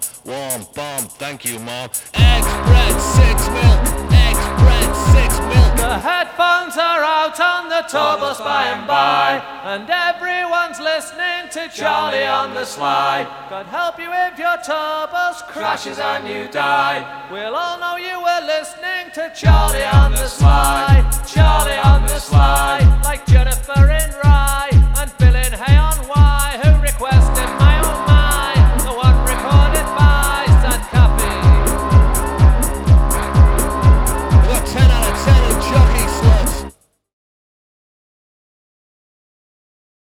Warm bomb, thank you, Mom. X-Bread 6 mil, X-Bread 6 mil. The headphones are out on the tour bus by and by, and everyone's listening to Charlie on the sly. God help you if your tour bus crashes and you die. We'll all know you were listening to Charlie on the sly.